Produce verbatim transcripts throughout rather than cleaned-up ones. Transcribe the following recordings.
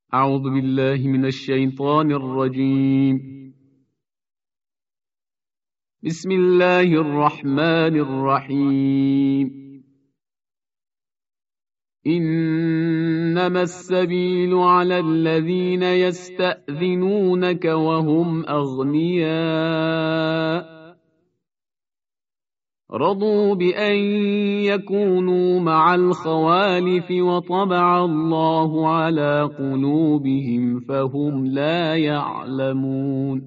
أعوذ بالله من الشيطان الرجيم. بسم الله الرحمن الرحيم. إنما السبيل على الذين يستأذنونك وهم أغنياء رضوا بأن يكونوا مع الخوالف وطبع الله على قلوبهم فهم لا يعلمون.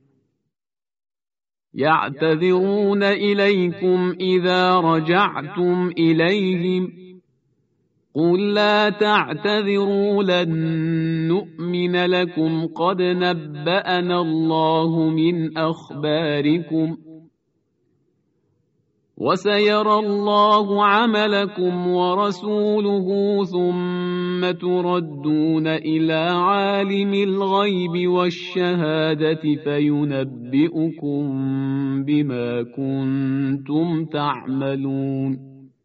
يعتذرون إليكم إذا رجعتم إليهم قل لا تعتذروا لن نؤمن لكم قد نبأنا الله من أخباركم وسيرى الله عملكم ورسوله ثم تردون إلى عالم الغيب والشهادة فينبئكم بما كنتم تعملون.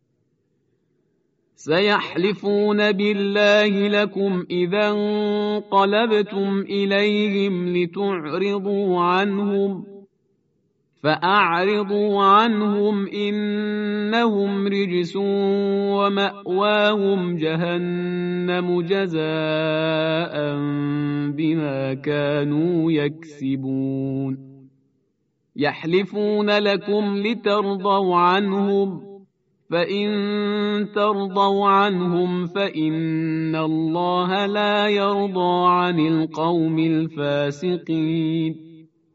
سيحلفون بالله لكم إذا انقلبتم إليهم لتعرضوا عنهم فأعرضوا عنهم إنهم رجس ومأواهم جهنم جزاء بما كانوا يكسبون. يحلفون لكم لترضوا عنهم فإن ترضوا عنهم فإن الله لا يرضى عن القوم الفاسقين.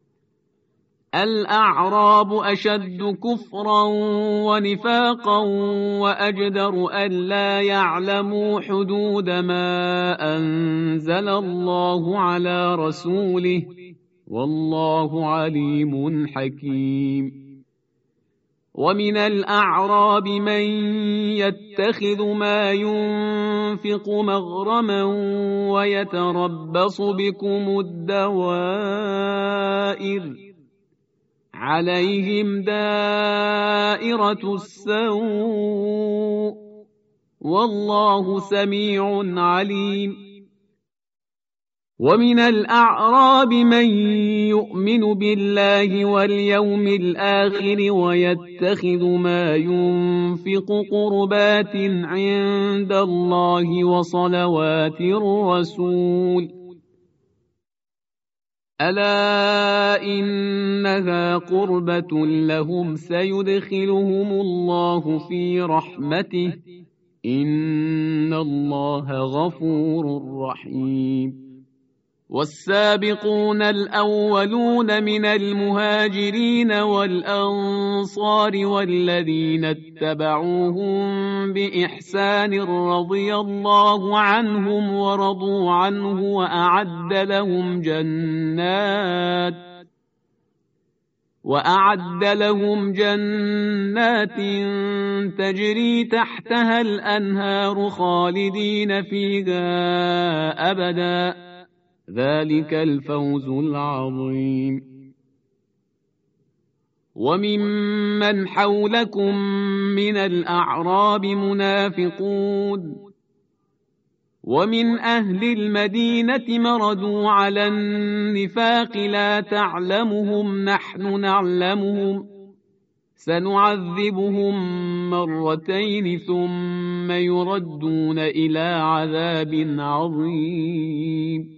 الأعراب أشد كفرا ونفاقا وأجدر ألا يعلموا حدود ما أنزل الله على رسوله والله عليم حكيم. ومن الأعراب من يتخذ ما ينفق مغرما ويتربص بكم الدوائر عليهم دائرة السوء والله سميع عليم. ومن الأعراب من يؤمن بالله واليوم الآخر ويتخذ ما ينفق قربات عند الله وصلوات الرسول ألا إنها قربة لهم سيدخلهم الله في رحمته إن الله غفور رحيم. والسابقون الأولون من المهاجرين والأنصار والذين اتبعوهم بإحسان رضي الله عنهم ورضوا عنه وأعد لهم جنات وأعد لهم جنات تجري تحتها الأنهار خالدين فيها أبدا ذلك الفوز العظيم. وممن حولكم من الأعراب منافقون ومن أهل المدينة مردوا على النفاق لا تعلمهم نحن نعلمهم سنعذبهم مرتين ثم يردون إلى عذاب عظيم.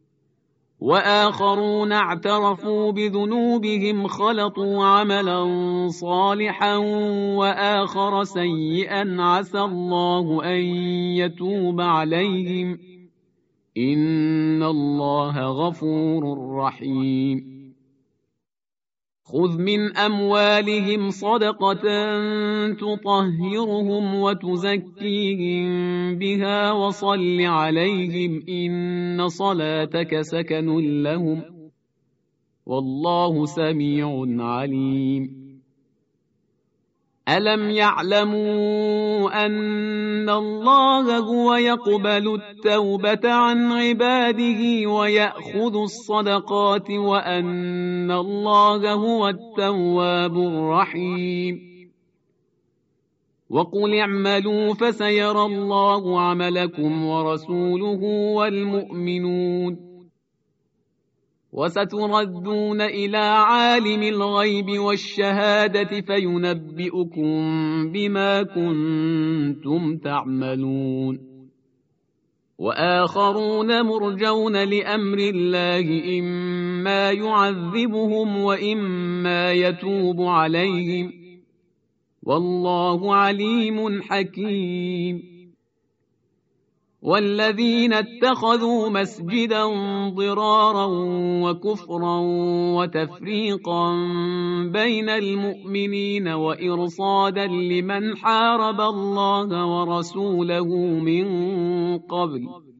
وآخرون اعترفوا بذنوبهم خلطوا عملا صالحا وآخر سيئا عسى الله أن يتوب عليهم إن الله غفور رحيم. خذ من أموالهم صدقة تطهرهم وتزكيهم بها وصل عليهم إن صلاتك سكن لهم والله سميع عليم. ألم يعلموا أن الله هو يقبل التوبة عن عباده ويأخذ الصدقات وأن الله هو التواب الرحيم. وقل اعملوا فسيرى الله عملكم ورسوله والمؤمنون وستردون إلى عالم الغيب والشهادة فينبئكم بما كنتم تعملون وآخرون مرجون لأمر الله إما يعذبهم وإما يتوب عليهم والله عليم حكيم والذين اتخذوا مسجدا ضرارا وكفرا وتفريقا بين المؤمنين وإرصادا لمن حارب الله ورسوله من قبل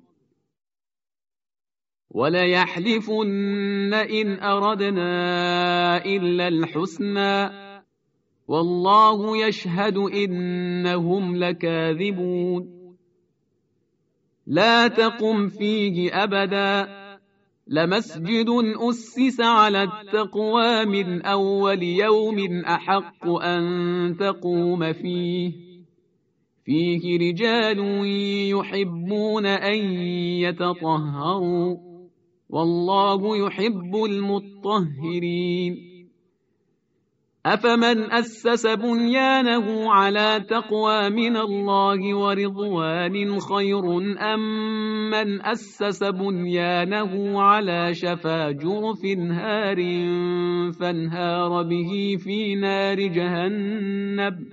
وليحلفن إن أردنا إلا الحسنى والله يشهد إنهم لكاذبون لا تقم فيه أبدا لمسجد أسس على التقوى من أول يوم أحق أن تقوم فيه فيه رجال يحبون أن يتطهروا والله يحب المطهرين أفمن أسس بنيانه على تقوى من الله ورضوان خير أم من أسس بنيانه على شفا جرف هار فانهار به في نار جهنم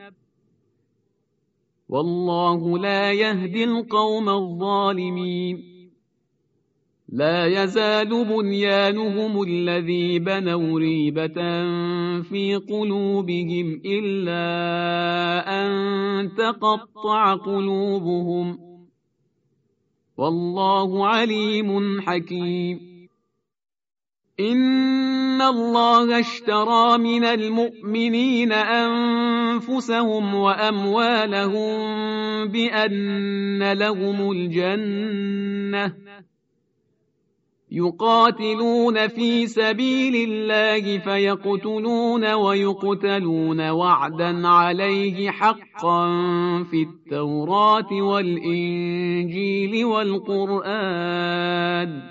والله لا يهدي القوم الظالمين لا يزال بنيانهم الذي بنوا ريبة في قلوبهم إلا أن تقطع قلوبهم والله عليم حكيم إن الله اشترى من المؤمنين أنفسهم وأموالهم بأن لهم الجنة يقاتلون في سبيل الله فيقتلون ويقتلون وعدا عليه حقا في التوراة والإنجيل والقرآن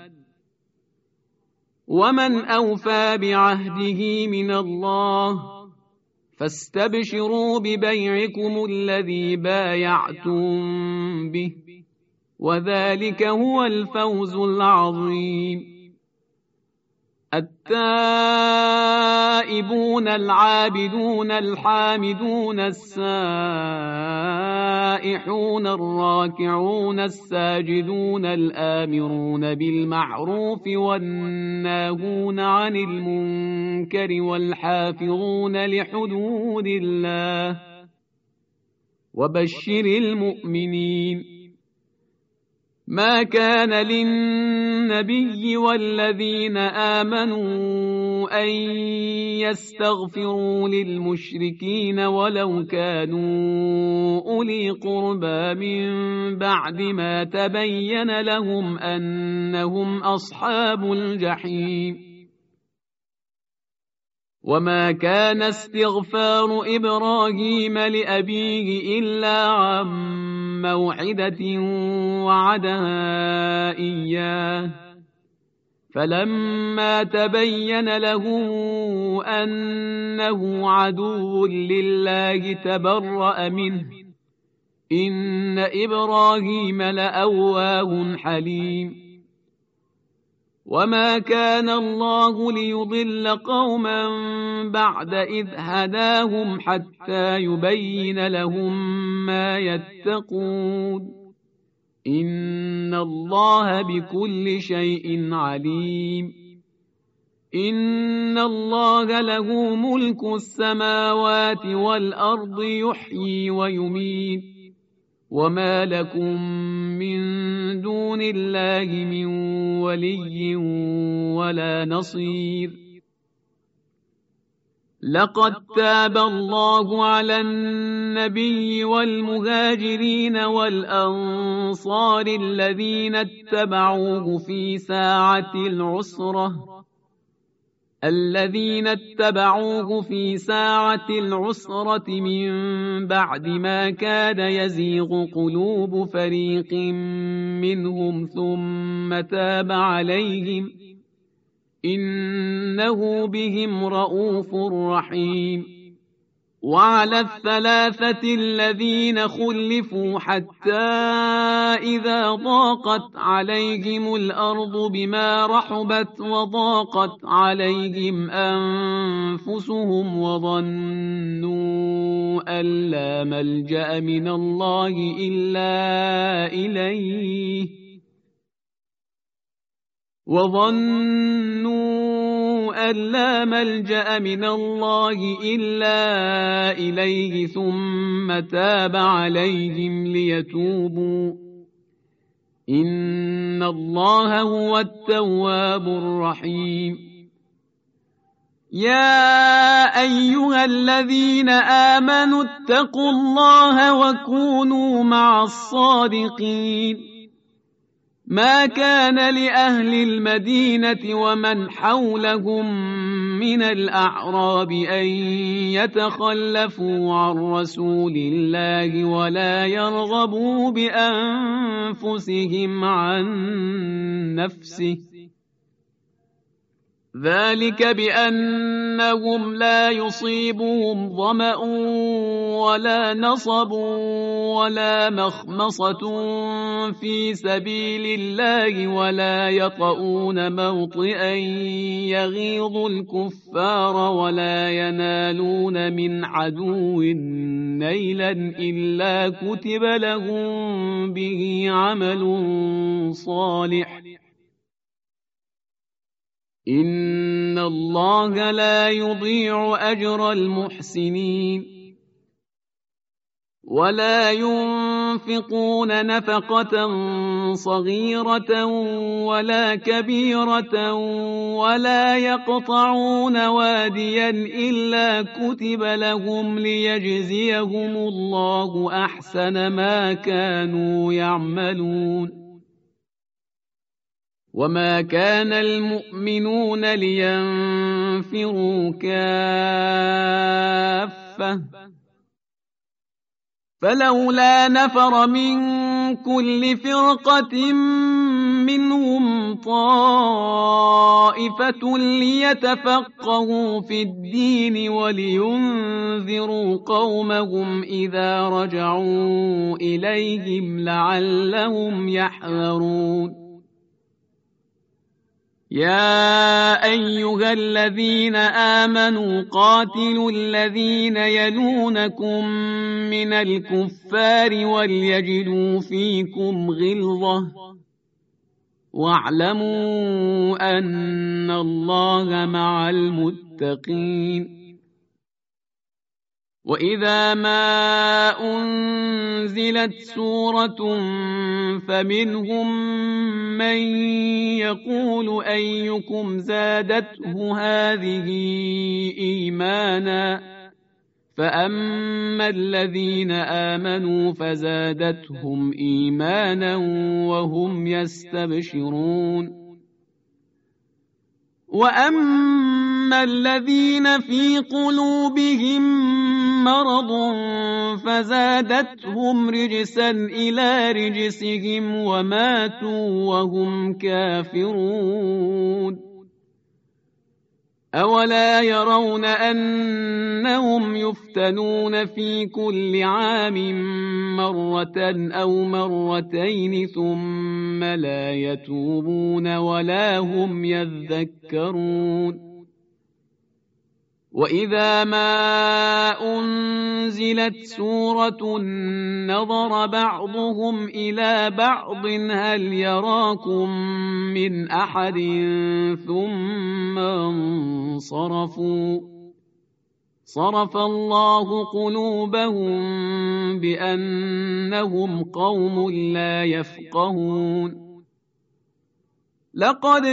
ومن أوفى بعهده من الله فاستبشروا ببيعكم الذي بايعتم به وذلك هو الفوز العظيم التائبون العابدون الحامدون السائحون الراكعون الساجدون الآمرون بالمعروف والناهون عن المنكر والحافظون لحدود الله وبشر المؤمنين ما كان للنبي والذين آمنوا أن يستغفروا للمشركين ولو كانوا أولي قربى من بعد ما تبين لهم أنهم أصحاب الجحيم وما كان استغفار إبراهيم لأبيه إلا عن موعدة وعدها إياه فلما تبين له أنه عدو لله تبرأ منه إن إبراهيم لأواه حليم وما كان الله ليضل قوما بعد إذ هداهم حتى يبين لهم ما يتقون إن الله بكل شيء عليم إن الله له ملك السماوات والأرض يحيي ويميت وما لكم من دون الله من ولي ولا نصير لقد تاب الله على النبي والمهاجرين والأنصار الذين اتبعوه في ساعة العسرة الذين اتبعوه في ساعة العسرة من بعد ما كاد يزيغ قلوب فريق منهم ثم تاب عليهم إنه بهم رءوف رحيم. وعلى الثلاثة الذين خلفوا حتى إذا ضاقت عليهم الأرض بما رحبت وضاقت عليهم أنفسهم وظنوا أن لا ملجأ من الله إلا إليه وظنوا أن لا ملجأ من الله إلا إليه ثم تاب عليهم ليتوبوا إن الله هو التواب الرحيم. يا أيها الذين آمنوا اتقوا الله وكونوا مع الصادقين. ما كان لأهل المدينة ومن حولهم من الأعراب أن يتخلفوا عن رسول الله ولا يرغبوا بأنفسهم عن نفسه ذلك بأنهم لا يصيبهم ظمأ ولا نصب ولا مخمصة في سبيل الله ولا يطؤون موطئا يغيظ الكفار ولا ينالون من عدو نيلا إلا كتب لهم به عمل صالح إن الله لا يضيع أجر المحسنين. ولا ينفقون نفقة صغيرة ولا كبيرة ولا يقطعون واديا إلا كتب لهم ليجزيهم الله أحسن ما كانوا يعملون. وما كان المؤمنون لينفروا كافة فلولا نفر من كل فرقة منهم طائفة ليتفقهوا في الدين ولينذروا قومهم إذا رجعوا إليهم لعلهم يحذرون. يا أيها الذين آمنوا قاتلوا الذين يلونكم من الكفار وليجدوا فيكم غلظة واعلموا أن الله مع المتقين. وإذا ما أنزلت سورة فمنهم من يقول أيكم زادته هذه إيمانا فأما الذين آمنوا فزادتهم إيمانا وهم يستبشرون. وأما الذين في قلوبهم مرض فزادتهم رجسا إلى رجسهم وماتوا وهم كافرون. أولا يرون أنهم يفتنون في كل عام مرة أو مرتين ثم لا يتوبون ولا هم يذكرون. وإذا ما أنزلت سورة نظر بعضهم إلى بعض هل يراكم من أحد ثم انصرفوا صرف الله قلوبهم بأنهم قوم لا يفقهون. لقد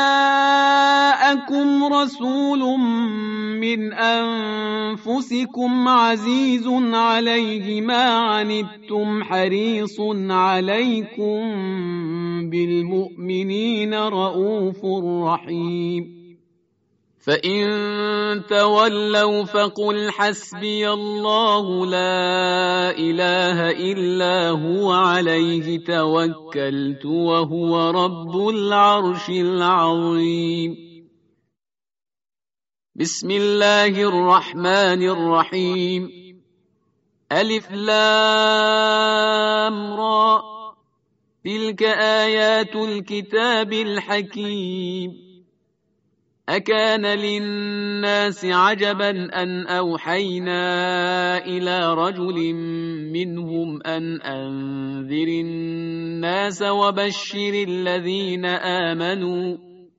جاءكم رسول من أنفسكم عزيز عليه ما عنتم حريص عليكم بالمؤمنين رؤوف رحيم. فإن تولوا فقل حسبي الله لا إله إلا هو عليه توكلت وهو رب العرش العظيم. بسم الله الرحمن الرحيم. ألف لام را، تلك آيات الكتاب الحكيم. أكان للناس عجبا أن أوحينا إلى رجل منهم أن أنذر الناس وبشر الذين آمنوا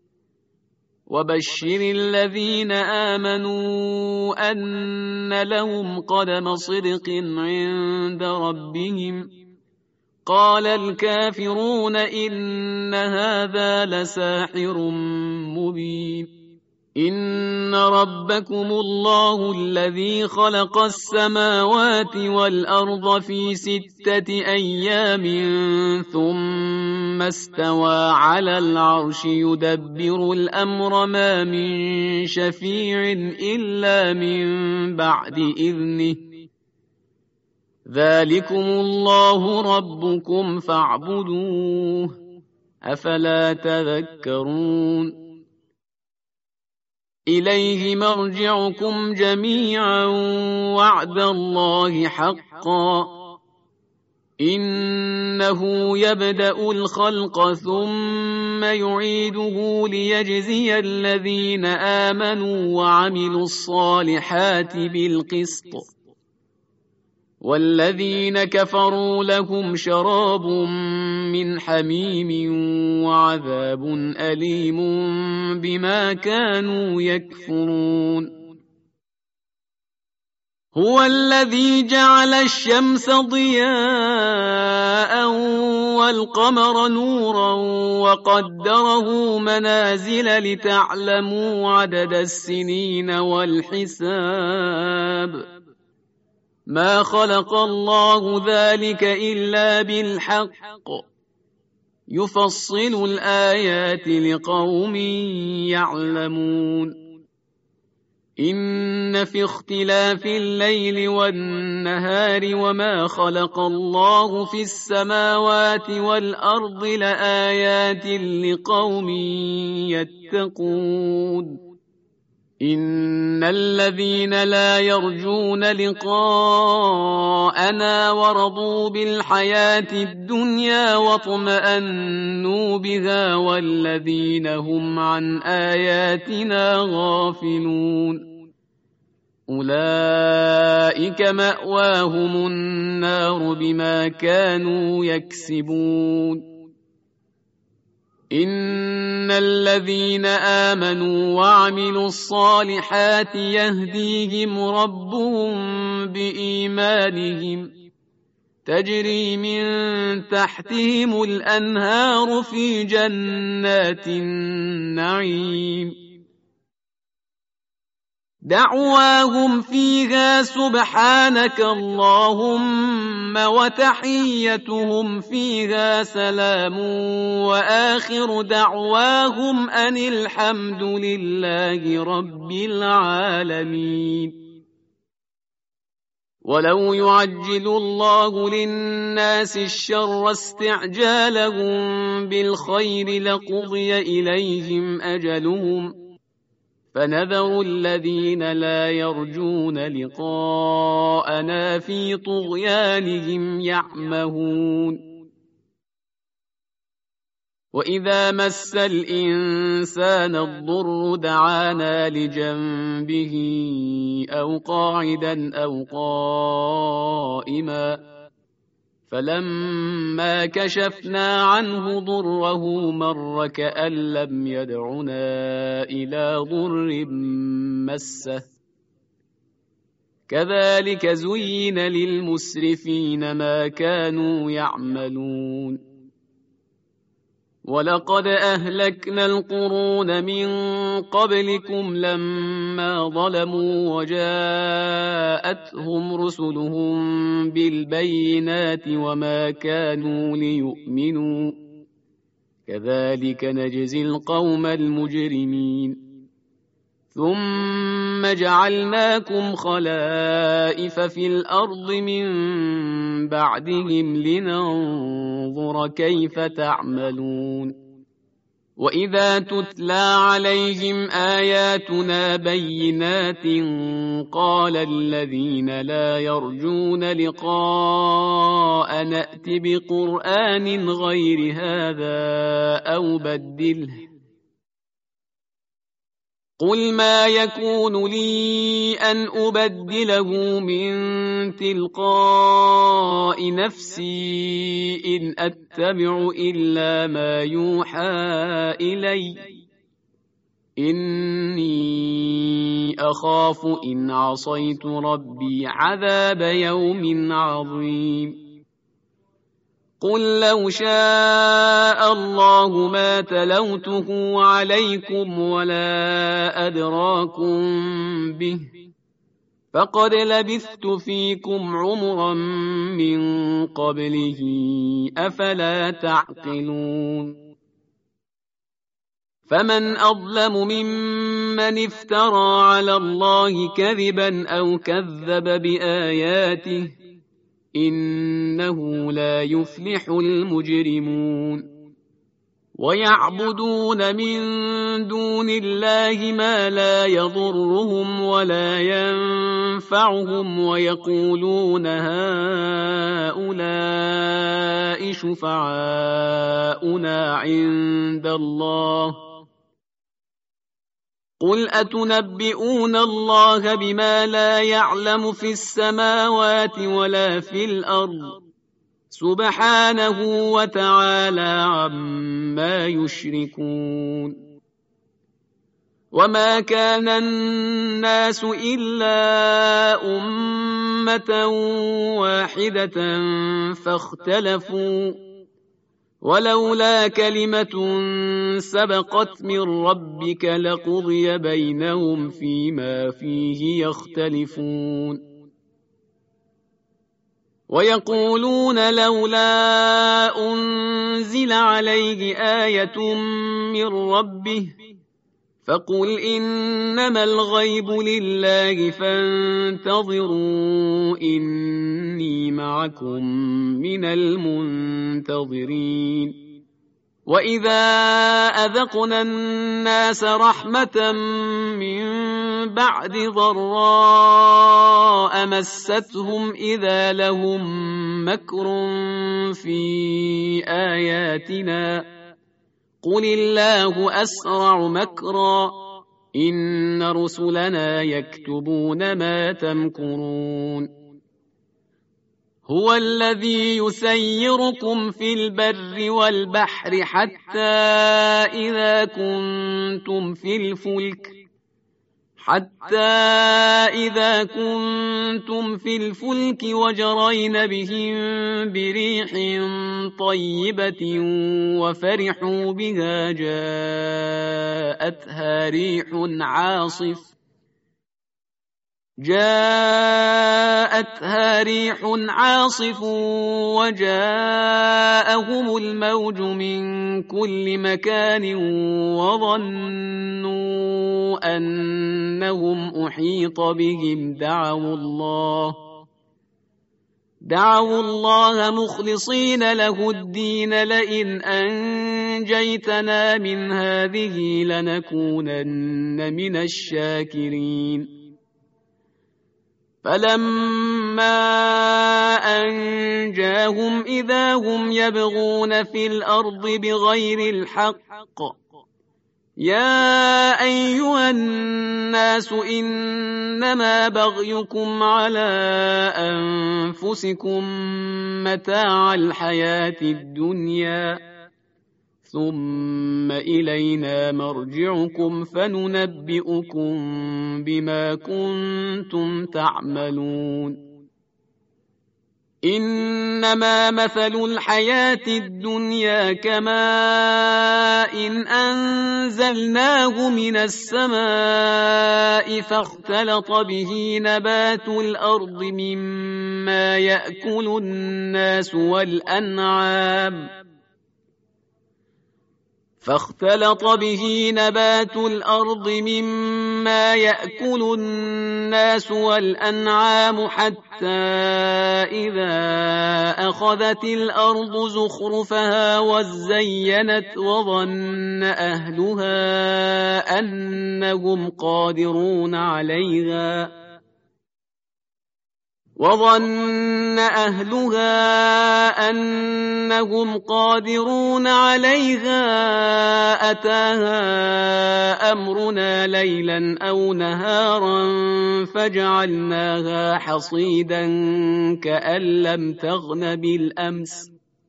وبشر الذين آمنوا أن لهم قدم صدق عند ربهم. قال الكافرون إن هذا لساحر مبين. إن ربكم الله الذي خلق السماوات والأرض في ستة أيام ثم استوى على العرش يدبر الأمر ما من شفيع إلا من بعد إذنه. ذلكم الله ربكم فاعبدوه أفلا تذكرون. إليه مرجعكم جميعا وعد الله حقا. إنه يبدأ الخلق ثم يعيده ليجزي الذين آمنوا وعملوا الصالحات بالقسط، والذين كفروا لهم شراب من حميم وعذاب أليم بما كانوا يكفرون. هو الذي جعل الشمس ضياء والقمر نورا وقدره منازل لتعلموا عدد السنين والحساب. ما خلق الله ذلك إلا بالحق، يفصل الآيات لقوم يعلمون. إن في اختلاف الليل والنهار وما خلق الله في السماوات والأرض لآيات لقوم يتقون. إن الذين لا يرجون لقاءنا ورضوا بالحياة الدنيا واطمأنوا بها والذين هم عن آياتنا غافلون أولئك مأواهم النار بما كانوا يكسبون. إن الذين آمنوا وعملوا الصالحات يهديهم ربهم بإيمانهم تجري من تحتهم الأنهار في جنات النعيم. دعواهم فيها سبحانك اللهم وتحيتهم فيها سلام وآخر دعواهم أن الحمد لله رب العالمين. ولو يعجل الله للناس الشر استعجالهم بالخير لقضي إليهم أجلهم فنذر الذين لا يرجون لقاءنا في طغيانهم يعمهون. وإذا مس الإنسان الضر دعانا لجنبه أو قاعدا أو قائما فلما كشفنا عنه ضره مر كأن لم يدعنا إلى ضر مسه كذلك زين للمسرفين ما كانوا يعملون. ولقد أهلكنا القرون من قبلكم لما ظلموا وجاءتهم رسلهم بالبينات وما كانوا ليؤمنوا كذلك نجزي القوم المجرمين. ثم جعلناكم خلائف في الأرض من بعدهم لننظر كيف تعملون وإذا تتلى عليهم آياتنا بينات قال الذين لا يرجون لقاء نأت بقرآن غير هذا أو بدله قل ما يكون لي أن أبدله من تلقاء نفسي إن أتبع إلا ما يوحى إلي إني أخاف إن عصيت ربي عذاب يوم عظيم قل لو شاء الله ما تلوته عليكم ولا أدراكم به فقد لبثت فيكم عمرا من قبله أفلا تعقلون فمن أظلم ممن افترى على الله كذبا أو كذب بآياته إنه لا يفلح المجرمون ويعبدون من دون الله ما لا يضرهم ولا ينفعهم ويقولون هؤلاء شفعاؤنا عند الله قل أتنبئون الله بما لا يعلم في السماوات ولا في الأرض سبحانه وتعالى عما يشركون وما كان الناس إلا أمة واحدة فاختلفوا ولولا كلمة سبقت من ربك لقضي بينهم فيما فيه يختلفون ويقولون لولا أنزل عليه آية من ربه فقل إنما الغيب لله فانتظروا إني معكم من المنتظرين وإذا أذقنا الناس رحمة من بعد ضراء مستهم إذا لهم مكر في آياتنا قل الله أسرع مكرا إن رسلنا يكتبون ما تمكرون هو الذي يسيركم في البر والبحر حتى إذا كنتم في الفلك حتى إذا كنتم في الفلك وجرين بهم بريح طيبة وفرحوا بها جاءتها ريح عاصف جاءتها ريح عاصف وجاءهم الموج من كل مكان وظنوا أنهم أحيط بهم دعوا الله دعوا الله مخلصين له الدين لئن أنجيتنا من هذه لنكونن من الشاكرين فلما أنجاهم إذا هم يبغون في الأرض بغير الحق يا أيها الناس إنما بغيكم على أنفسكم متاع الحياة الدنيا ثم إلينا مرجعكم فننبئكم بما كنتم تعملون إنما مثل الحياة الدنيا كماء إن أنزلناه من السماء فاختلط به نبات الأرض مما يأكل الناس والأنعام فاختلط به نبات الأرض مما مما يأكل الناس والأنعام حتى إذا أخذت الأرض زخرفها وزينت وظن أهلها أنهم قادرون عليها وظن أهلها أنهم قادرون عليها أتاها أمرنا ليلا أو نهارا فجعلناها حصيدا كأن لم تغن بالأمس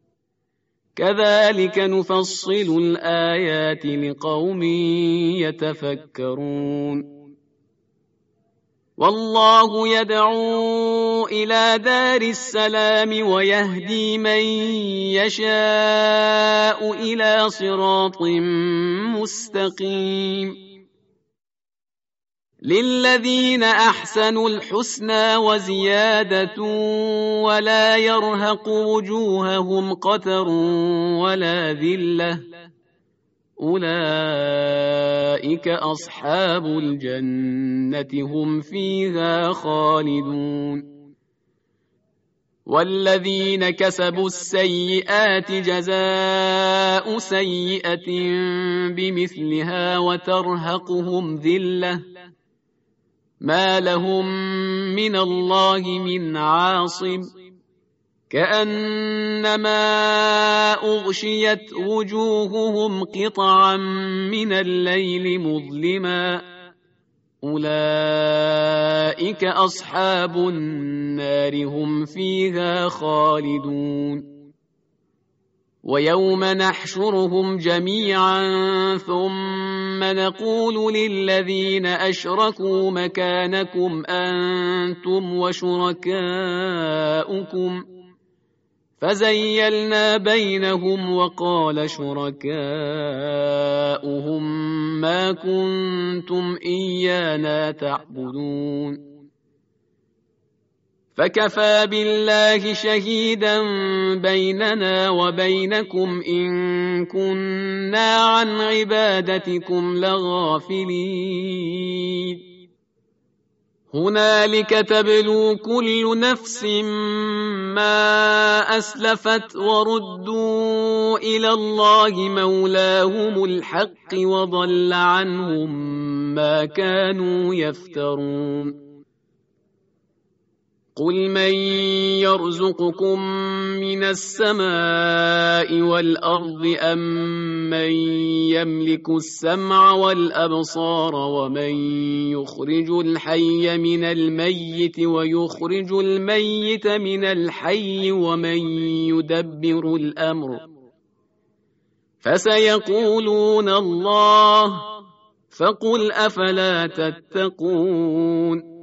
كذلك نفصل الآيات لقوم يتفكرون والله يدعو إلى دار السلام ويهدي من يشاء إلى صراط مستقيم للذين أحسنوا الحسنى وزيادة ولا يرهق وجوههم قتر ولا ذلة أولئك أصحاب الجنة هم فيها خالدون والذين كسبوا السيئات جزاء سيئة بمثلها وترهقهم ذلة ما لهم من الله من عاصم كأنما أغشيت وجوههم قطعا من الليل مظلما أولئك أصحاب النار هم فيها خالدون ويوم نحشرهم جميعا ثم نقول للذين أشركوا مكانكم أنتم وشركاؤكم فزيلنا بينهم وقال شركاؤهم ما كنتم إيانا تعبدون فكفى بالله شهيدا بيننا وبينكم إن كنا عن عبادتكم لغافلين هنالك تبلو كل نفس ما أسلفت وردوا إلى الله مولاهم الحق وضل عنهم ما كانوا يفترون قل من يرزقكم من السماء والأرض أم من يملك السمع والأبصار ومن يخرج الحي من الميت ويخرج الميت من الحي ومن يدبر الأمر فسيقولون الله فقل أفلا تتقون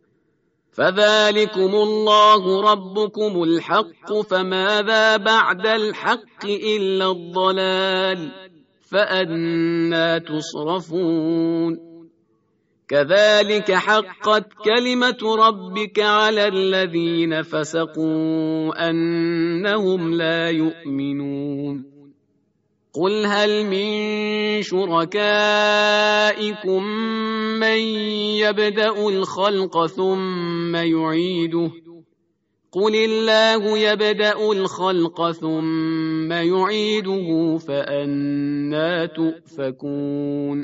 فذلكم الله ربكم الحق فماذا بعد الحق إلا الضلال فأنى تصرفون كذلك حقت كلمة ربك على الذين فسقوا أنهم لا يؤمنون قل هل من شركائكم من يبدأ الخلق ثم يعيده قل الله يبدأ الخلق ثم يعيده فأنى تؤفكون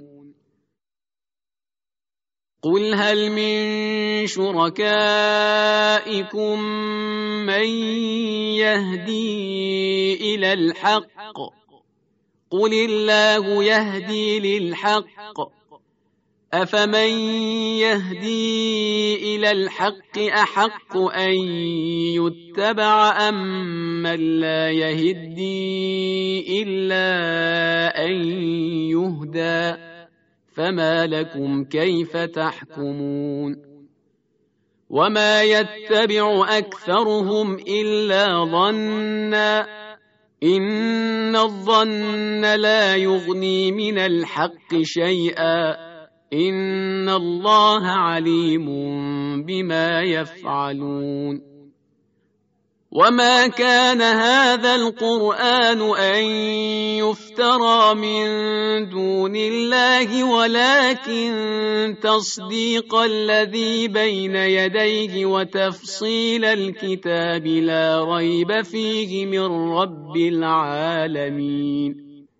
قل هل من شركائكم من يهدي إلى الحق قل الله يهدي للحق أفمن يهدي إلى الحق أحق أن يتبع أم من لا يهدي إلا أن يهدى فما لكم كيف تحكمون وما يتبع أكثرهم إلا ظنّا إن الظن لا يغني من الحق شيئا إن الله عليم بما يفعلون وما كان هذا القرآن أن يفترى من دون الله ولكن تصديق الذي بين يديه وتفصيل الكتاب لا ريب فيه من رب العالمين.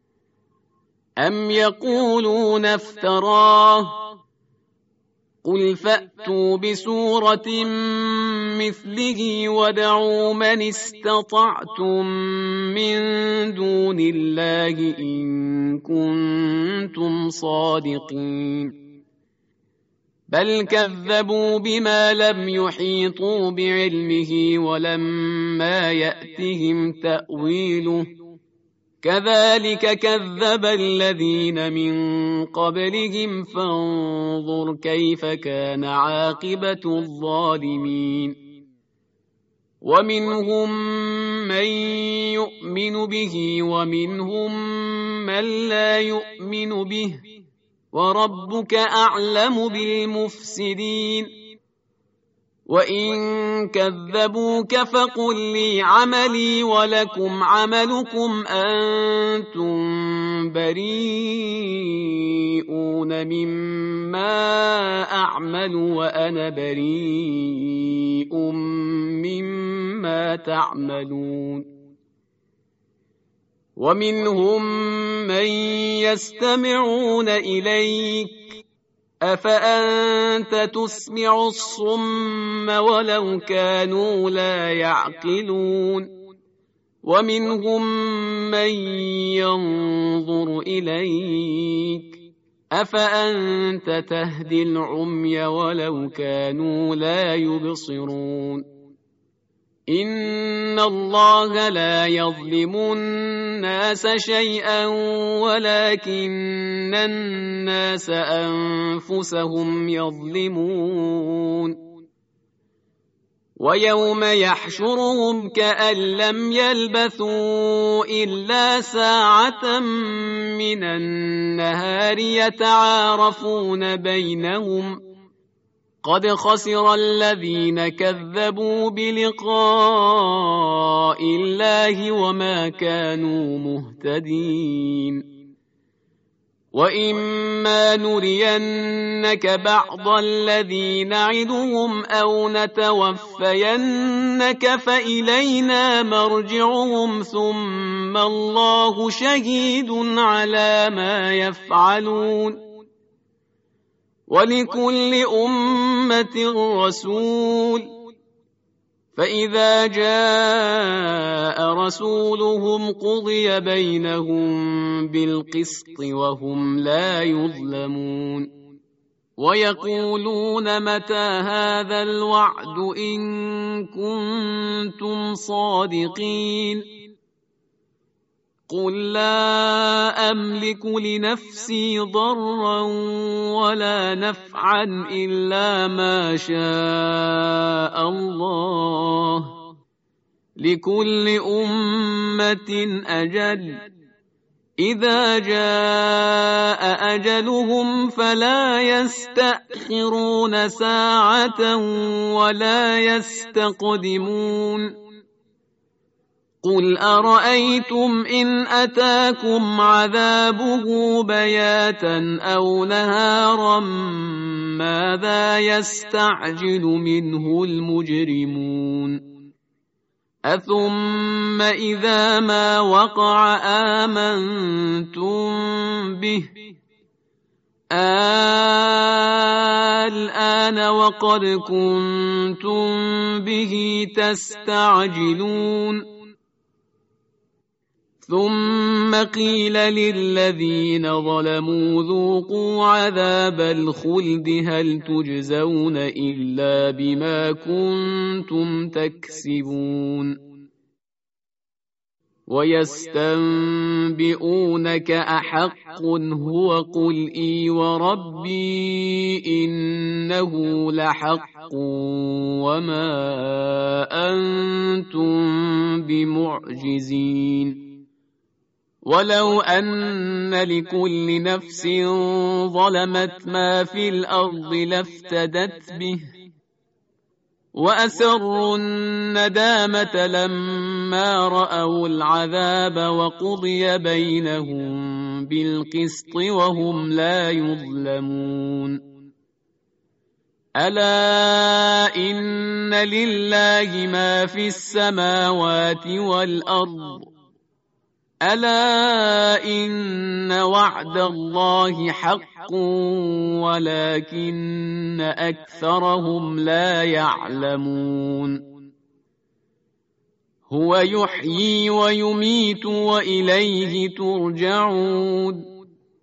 أم يقولون افتراه قل فأتوا بسورة مثله وادعوا من استطعتم من دون الله إن كنتم صادقين. بل كذبوا بما لم يحيطوا بعلمه ولما يأتهم تأويله كذلك كذب الذين من قبلهم فانظر كيف كان عاقبة الظالمين. ومنهم من يؤمن به ومنهم من لا يؤمن به وربك أعلم بالمفسدين. وإن كذبوك فقل لي عملي ولكم عملكم أنتم بريئون مما أعمل وأنا بريء مما تعملون. ومنهم من يستمعون إليك أفأنت تسمع الصم ولو كانوا لا يعقلون. ومنهم من ينظر إليك أفأنت تهدي العمي ولو كانوا لا يبصرون. إن الله لا يظلم الناس شيئا ولكن الناس أنفسهم يظلمون. ويوم يحشرهم كأن لم يلبثوا إلا ساعة من النهار يتعارفون بينهم قد خسر الذين كذبوا بلقاء الله وما كانوا مهتدين. وإما نرينك بعض الذي نعدهم أو نتوفينك فإلينا مرجعهم ثم الله شهيد على ما يفعلون. ولكل أمة رسول فإذا جاء رسولهم قضي بينهم بالقسط وهم لا يظلمون. ويقولون متى هذا الوعد إن كنتم صادقين. قل لا أملك لنفسي ضرا ولا نفعا إلا ما شاء الله لكل أمة أجل إذا جاء أجلهم فلا يستأخرون ساعة ولا يستقدمون. قل أرأيتم إن أتاكم عذابه بياتا أو نهارا ماذا يستعجل منه المجرمون. أثم إذا ما وقع آمنتم به الآن وقد كنتم به تستعجلون. ثم قيل للذين ظلموا ذوقوا عذاب الخلد هل تجزون إلا بما كنتم تكسبون. ويستنبئونك أحق هو قل إي وربي إنه لحق وما أنتم بمعجزين. ولو أن لكل نفس ظلمت ما في الأرض لافتدت به وأسروا الندامة لما رأوا العذاب وقضي بينهم بالقسط وهم لا يظلمون ألا إن لله ما في السماوات والأرض ألا إن وعد الله حق ولكن أكثرهم لا يعلمون هو يحيي ويميت وإليه ترجعون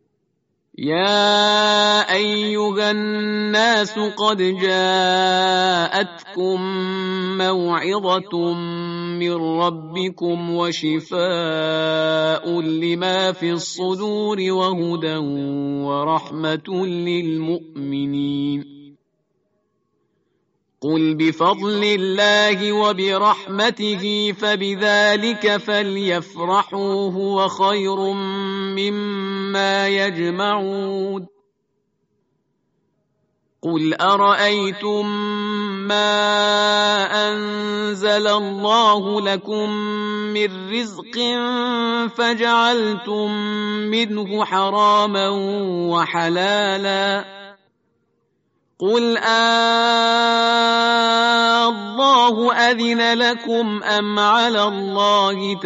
يا أيها الناس قد جاءتكم موعظة من ربكم وشفاء لما في الصدور وهدى ورحمة للمؤمنين قل بفضل الله وبرحمته فبذلك فليفرحوا هو خير مما يجمعون قل أرأيتم ما أنزل الله لكم من رزق فجعلتم منه حراما وحلالا قل آه الله أذن لكم أم على الله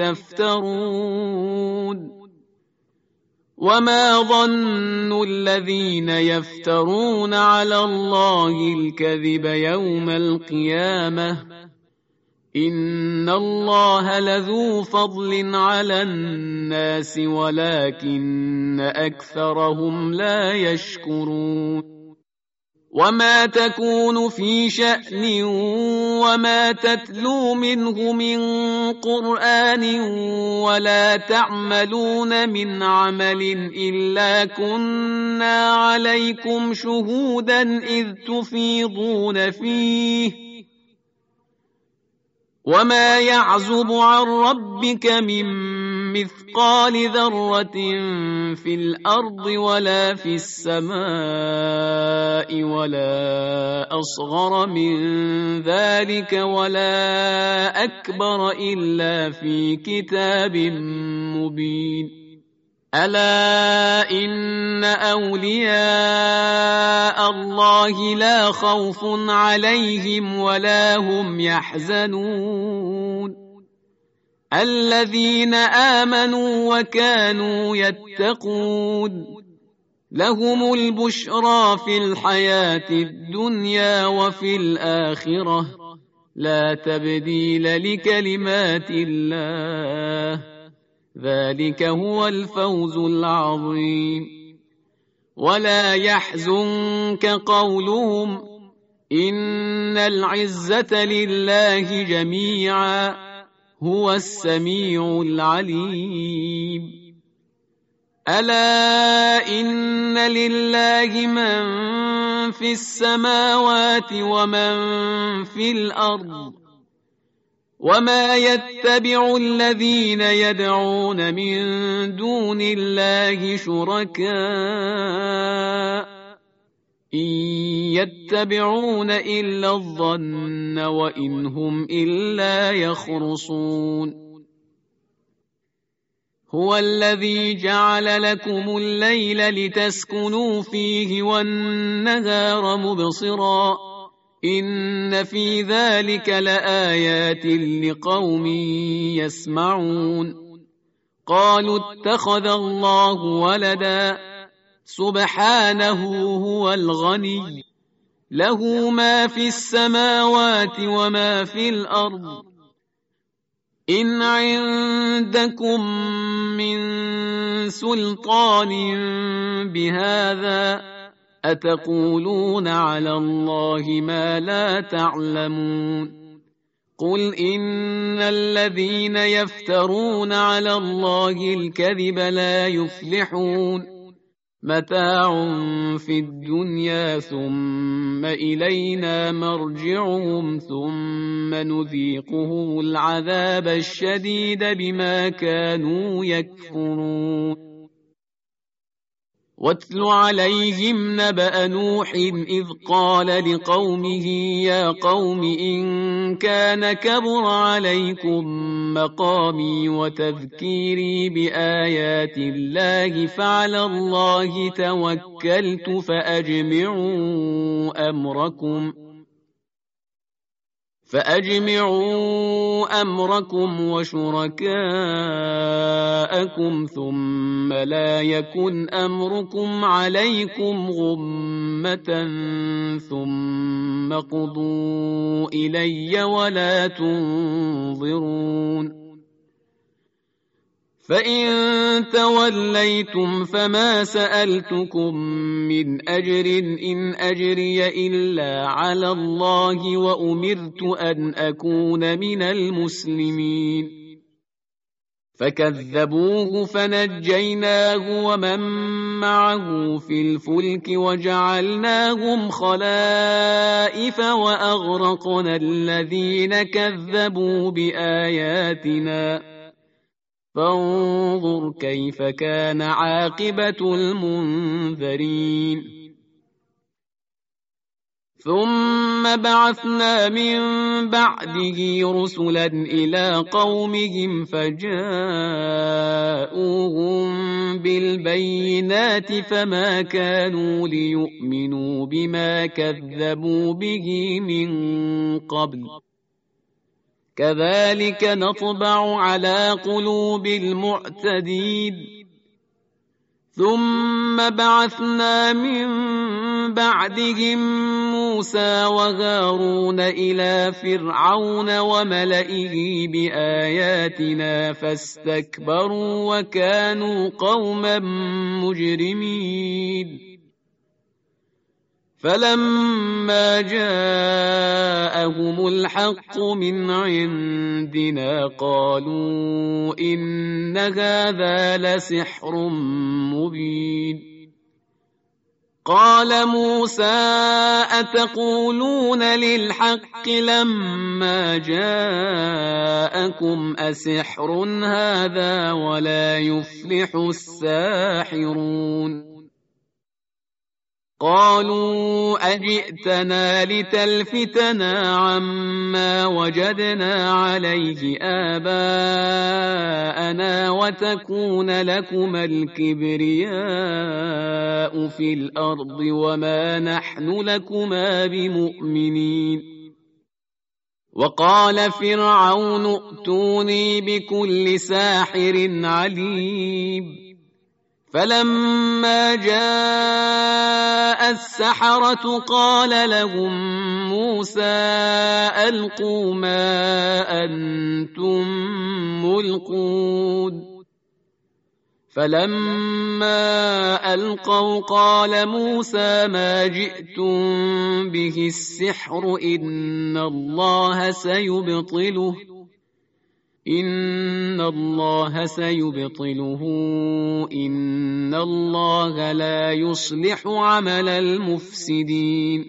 تفترون وما ظن الذين يفترون على الله الكذب يوم القيامة إن الله لذو فضل على الناس ولكن أكثرهم لا يشكرون وما تكون في شأن وما تتلو منه من قرآن ولا تعملون من عمل إلا كنا عليكم شهودا إذ تفيضون فيه وما يعزب عن ربك من مثقال ذرة في الأرض ولا في السماء ولا أصغر من ذلك ولا أكبر إلا في كتاب مبين ألا إن أولياء الله لا خوف عليهم ولا هم يحزنون الذين آمنوا وكانوا يتقون لهم البشرى في الحياة الدنيا وفي الآخرة لا تبديل لكلمات الله ذلك هو الفوز العظيم ولا يحزنك قولهم إن العزة لله جميعا هو السميع العليم ألا إن لله من في السماوات ومن في الأرض وما يتبع الذين يدعون من دون الله شركاء إن يتبعون إلا الظن وإن هم إلا يخرصون هو الذي جعل لكم الليل لتسكنوا فيه والنهار مبصرا إن في ذلك لآيات لقوم يسمعون قالوا اتخذ الله ولدا سبحانه هو الغني له ما في السماوات وما في الأرض إن عندكم من سلطان بهذا أتقولون على الله ما لا تعلمون قل إن الذين يفترون على الله الكذب لا يفلحون متاع في الدنيا ثم إلينا مرجعهم ثم نذيقهم العذاب الشديد بما كانوا يكفرون واتل عليهم نبأ نوح إذ قال لقومه يا قوم إن كان كبر عليكم مقامي وتذكيري بآيات الله فعلى الله توكلت فأجمعوا أمركم فأجمعوا أمركم وشركاءكم ثم لا يكن أمركم عليكم غمة ثم قضوا إلي ولا تنظرون فإن توليتم فما سألتكم من أجر إن أجري إلا على الله وأمرت أن أكون من المسلمين فكذبوه فنجيناه ومن معه في الفلك وجعلناهم خلائف وأغرقنا الذين كذبوا بآياتنا فانظر كيف كان عاقبة المنذرين ثم بعثنا من بعده رسلا إلى قومهم فجاءوهم بالبينات فما كانوا ليؤمنوا بما كذبوا به من قبل كذلك نطبع على قلوب المعتدين ثم بعثنا من بعدهم موسى وهارون إلى فرعون وملئه بآياتنا فاستكبروا وكانوا قوما مجرمين فلما جاءهم الحق من عندنا قالوا إن هذا لسحر مبين قال موسى أتقولون للحق لما جاءكم أسحر هذا ولا يفلح الساحرون قالوا أجئتنا لتلفتنا عما وجدنا عليه آباءنا وتكون لكما الكبرياء في الأرض وما نحن لكما بمؤمنين وقال فرعون ائتوني بكل ساحر عليم فلما جاء السحرة قال لهم موسى ألقوا ما أنتم ملقون فلما ألقوا قال موسى ما جئتم به السحر إن الله سيبطله إن الله سيبطله إن الله لا يصلح عمل المفسدين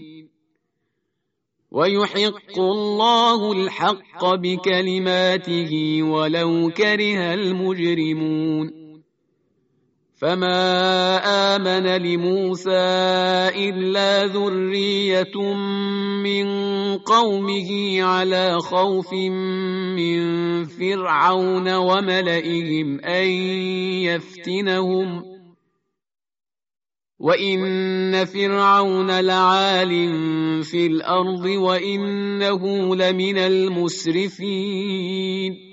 ويحق الله الحق بكلماته ولو كره المجرمون فما آمن لموسى إلا ذرية من قومه على خوف من فرعون وملئهم أن يفتنهم وإن فرعون لعال في الأرض وإنه لمن المسرفين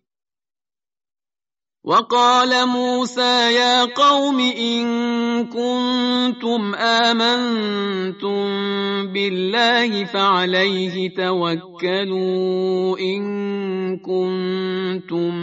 وقال موسى يا قوم إن كنتم آمنتم بالله فعليه توكلوا إن كنتم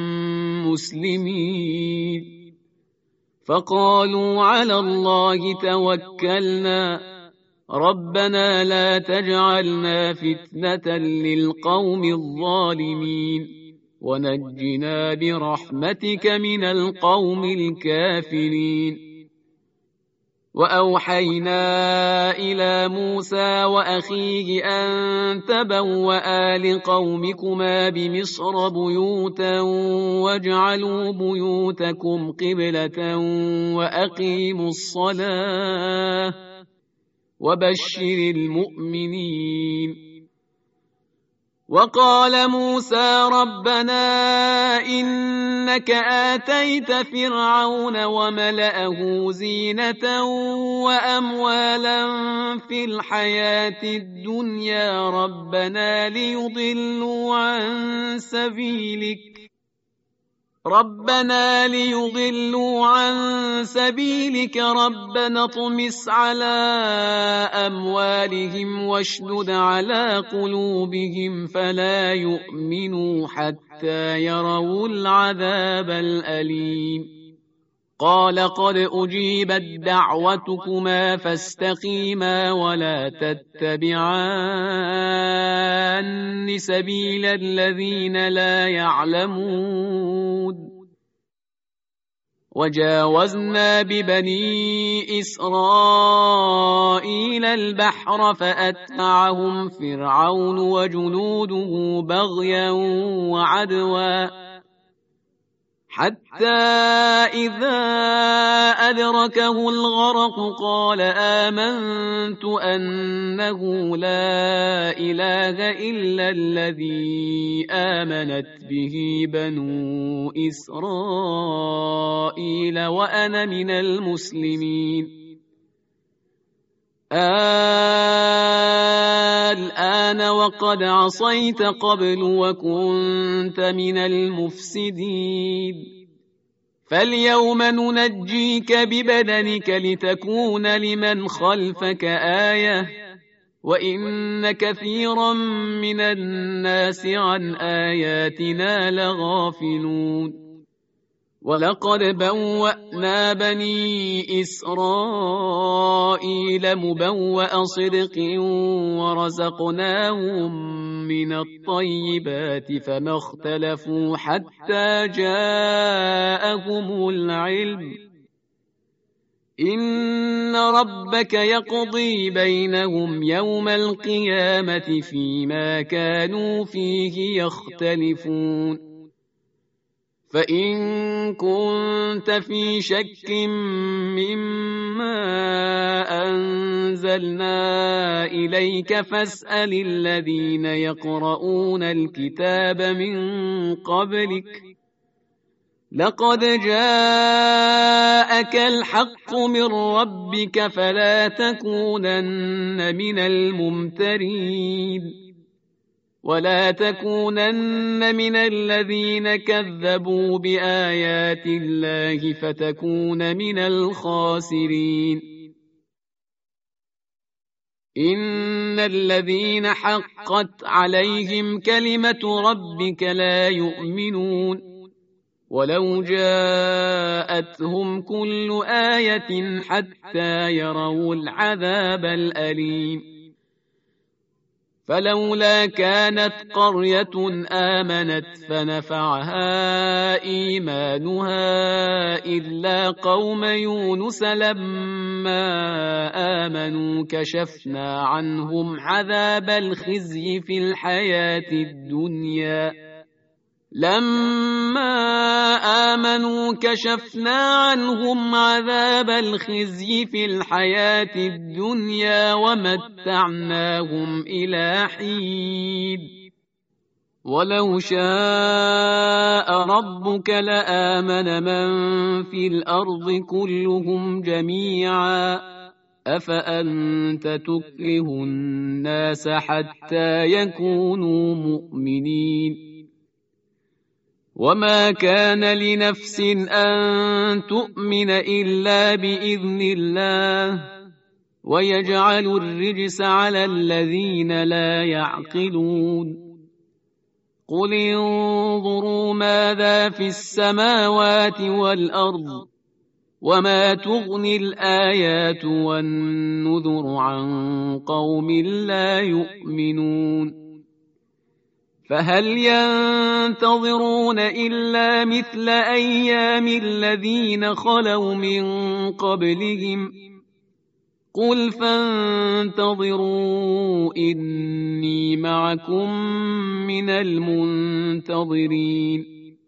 مسلمين فقالوا على الله توكلنا ربنا لا تجعلنا فتنة للقوم الظالمين ونجنا برحمتك من القوم الكافرين وأوحينا إلى موسى وأخيه أن تبوأ لقومكما بمصر بيوتا واجعلوا بيوتكم قبلة وأقيموا الصلاة وبشر المؤمنين. وقال موسى ربنا إنك آتيت فرعون وملأه زينة وأموالا في الحياة الدنيا ربنا ليضلوا عن سبيلك ربنا ليضلوا عن سبيلك ربنا اطمس على أموالهم واشدد على قلوبهم فلا يؤمنوا حتى يروا العذاب الأليم. قال قد أجيبت دعوتكما فاستقيما ولا تتبعان سبيل الذين لا يعلمون. وجاوزنا ببني إسرائيل البحر فأتبعهم فرعون وجنوده بغيا وعدوا حتى إذا أدركه الغرق قال آمنت أنه لا إله إلا الذي آمنت به بنو إسرائيل وأنا من المسلمين. الآن وقد عصيت قبل وكنت من المفسدين فاليوم ننجيك ببدنك لتكون لمن خلفك آية وإن كثيرا من الناس عن آياتنا لغافلون. ولقد بوأنا بني إسرائيل مبوأ صدق ورزقناهم من الطيبات فما اختلفوا حتى جاءهم العلم إن ربك يقضي بينهم يوم القيامة فيما كانوا فيه يختلفون. فإن كنت في شك مما أنزلنا إليك فاسأل الذين يقرؤون الكتاب من قبلك لقد جاءك الحق من ربك فلا تكونن من الممترين ولا تكونن من الذين كذبوا بآيات الله فتكون من الخاسرين. إن الذين حقت عليهم كلمة ربك لا يؤمنون ولو جاءتهم كل آية حتى يروا العذاب الأليم. فلولا كانت قرية آمنت فنفعها إيمانها إلا قوم يونس لما آمنوا كشفنا عنهم عذاب الخزي في الحياة الدنيا لما آمنوا كشفنا عنهم عذاب الخزي في الحياة الدنيا ومتعناهم إلى حين ولو شاء ربك لآمن من في الأرض كلهم جميعا أفأنت تكره الناس حتى يكونوا مؤمنين. وما كان لنفس أن تؤمن إلا بإذن الله ويجعل الرجس على الذين لا يعقلون. قل انظروا ماذا في السماوات والأرض وما تغني الآيات والنذر عن قوم لا يؤمنون. فهل ينتظرون إلا مثل أيام الذين خلوا من قبلهم قل فانتظروا إني معكم من المنتظرين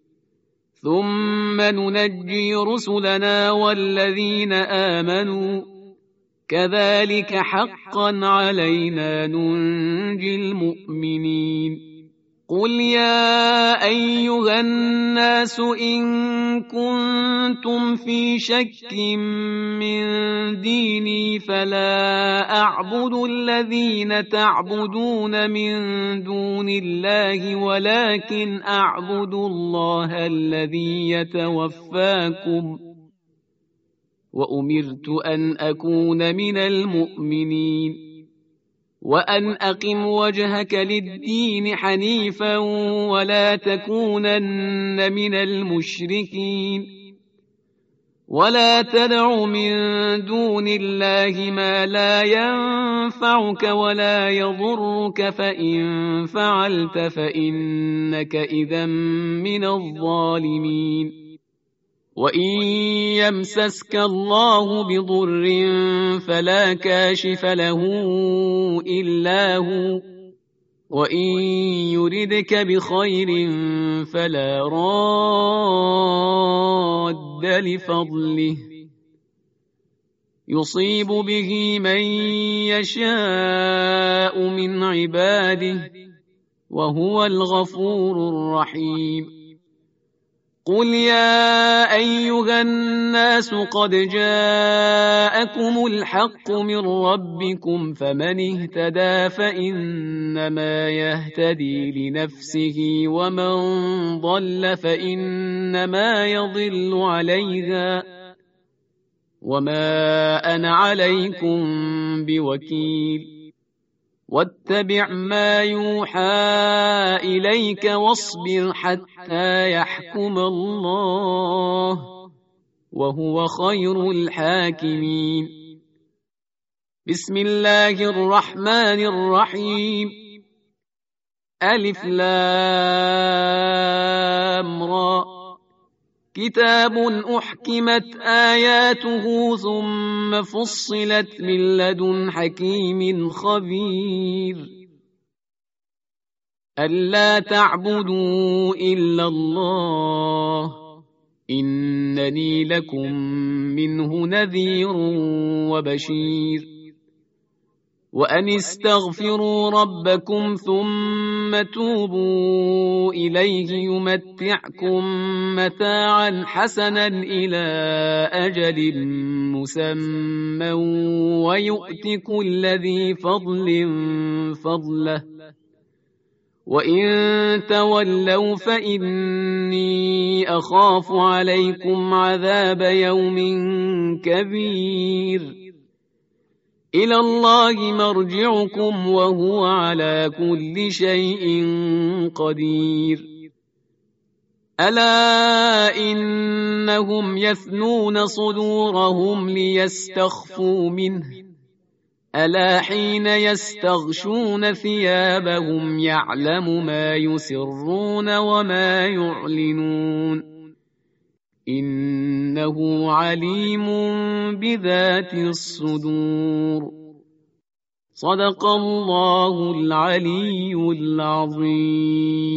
ثم ننجي رسلنا والذين آمنوا كذلك حقا علينا ننجي المؤمنين قل يا أيها الناس إن كنتم في شك من ديني فلا أعبد الذين تعبدون من دون الله ولكن أعبد الله الذي يتوفاكم وأمرت أن أكون من المؤمنين وأن أقم وجهك للدين حنيفا ولا تكونن من المشركين ولا تدع من دون الله ما لا ينفعك ولا يضرك فإن فعلت فإنك إذا من الظالمين وإن يمسسك الله بضر فلا كاشف له إلا هو وإن يردك بخير فلا راد لفضله يصيب به من يشاء من عباده وهو الغفور الرحيم قل يا أيها الناس قد جاءكم الحق من ربكم فمن اهتدى فإنما يهتدي لنفسه ومن ضل فإنما يضل عليها وما أنا عليكم بوكيل واتبع ما يوحى إليك واصبر حتى يحكم الله وهو خير الحاكمين بسم الله الرحمن الرحيم ألف لام را كتاب أحكمت آياته ثم فصلت من لدن حكيم خبير ألا تعبدوا إلا الله إنني لكم منه نذير وبشير وأن استغفروا ربكم ثم توبوا إليه يمتعكم متاعا حسنا إلى أجل مسمى ويؤت كل ذي فضل فضله وإن تولوا فإني أخاف عليكم عذاب يوم كبير إلى الله مرجعكم وهو على كل شيء قدير ألا إنهم يثنون صدورهم ليستخفوا منه ألا حين يستغشون ثيابهم يعلم ما يسرون وما يعلنون إنه عليم بذات الصدور صدق الله العلي العظيم.